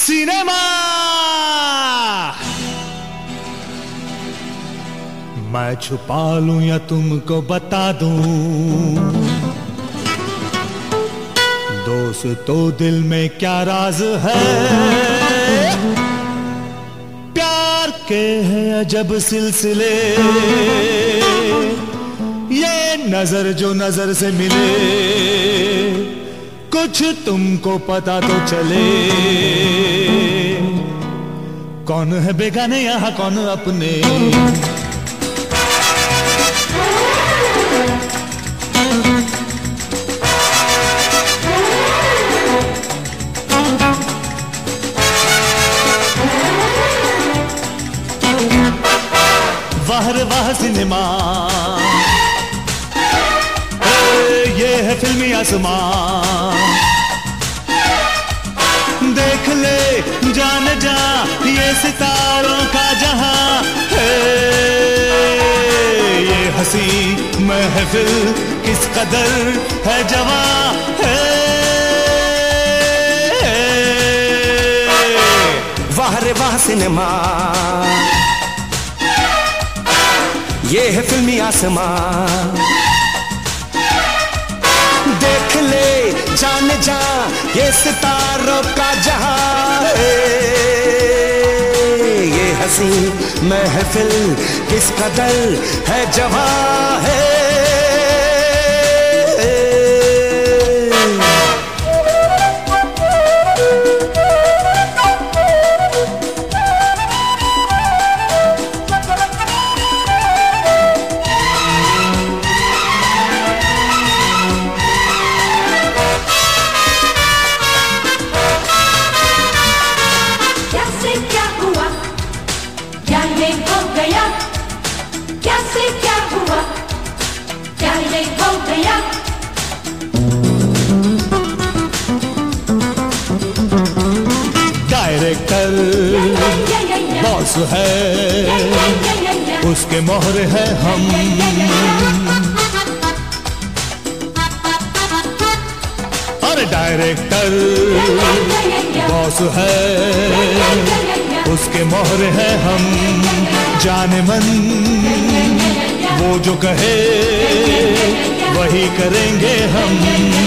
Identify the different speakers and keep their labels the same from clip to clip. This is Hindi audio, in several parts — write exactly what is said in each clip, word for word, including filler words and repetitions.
Speaker 1: सिनेमा। मैं छुपा लूं या तुमको बता दूं, दोस्तों दिल में क्या राज है। प्यार के हैं अजब सिलसिले, ये नजर जो नजर से मिले, कुछ तुमको पता तो चले। कौन है बेगाने यहाँ कौन अपने, वाह रे वाह सिनेमा, ये है फिल्मी आसमां। देख ले जान जा ये सितारों का जहां है, ये हंसी महफिल किस कदर है जवां है।
Speaker 2: वाह रे वाह सिनेमा, ये है फिल्मी आसमां। देख ले जान जा ये सितारों का जहां है, ये हंसी महफिल किस कदर है जवां है।
Speaker 1: डायरेक्टर बॉस है, उसके मोहर है हम। और डायरेक्टर बॉस है, उसके मोहर है हम। जाने मन वो जो कहे वही करेंगे हम।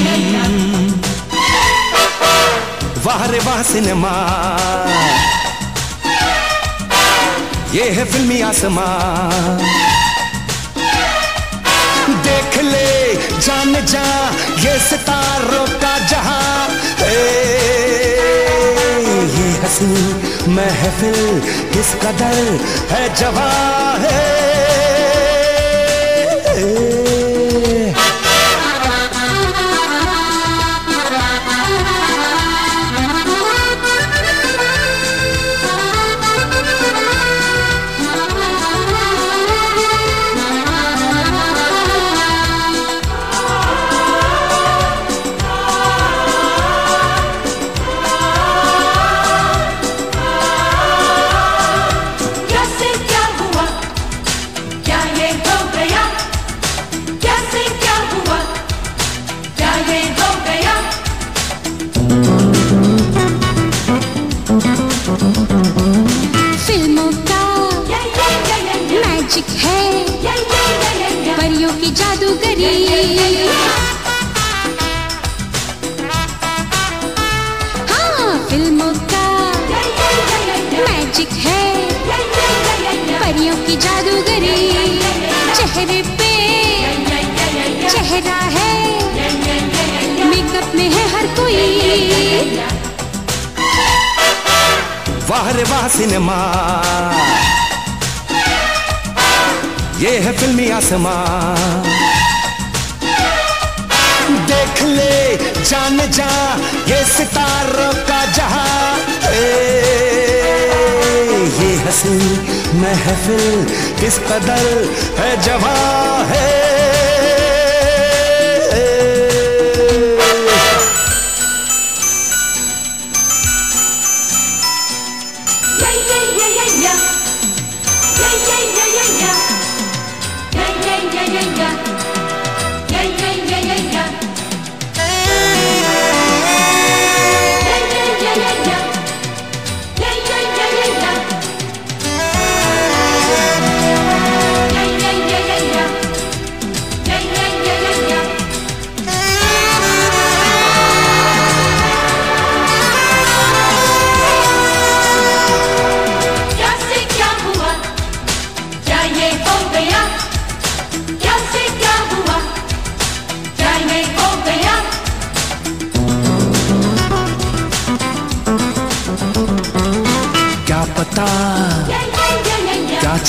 Speaker 2: वाह रे वाह सिनेमा, ये है फिल्मी आसमां। देख ले जान जा ये सितारों का जहां है, ये हंसी महफिल किस कदर है जवां है।
Speaker 3: फिल्मों का मैजिक है, परियों की जादूगरी। हाँ, फिल्मों का मैजिक है, परियों की जादूगरी। चेहरे पे चेहरा है, मेकअप में है हर कोई।
Speaker 2: वाह रे वाह सिनेमा, ये है फिल्मी आसमां। देख ले जान जा ये सितारों का जहां है, ये हंसी महफिल किस कदर है जवां है।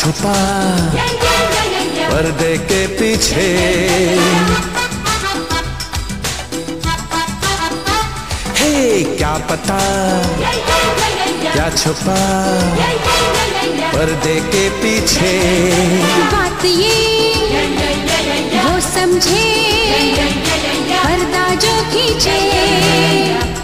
Speaker 2: छुपा पर्दे के पीछे, हे क्या पता क्या छुपा पर्दे के पीछे।
Speaker 3: बात ये वो समझे पर्दा जो खींचे।